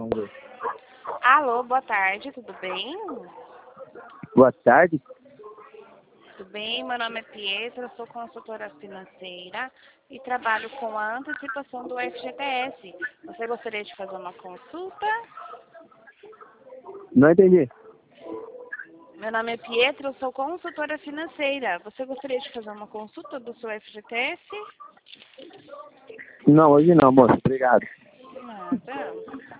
Vamos ver. Alô, boa tarde, tudo bem? Boa tarde. Tudo bem, meu nome é Pietra, eu sou consultora financeira e trabalho com a antecipação do FGTS. Você gostaria de fazer uma consulta? Não entendi. Meu nome é Pietra, eu sou consultora financeira. Você gostaria de fazer uma consulta do seu FGTS? Não, hoje não, moço. Obrigado. Nada.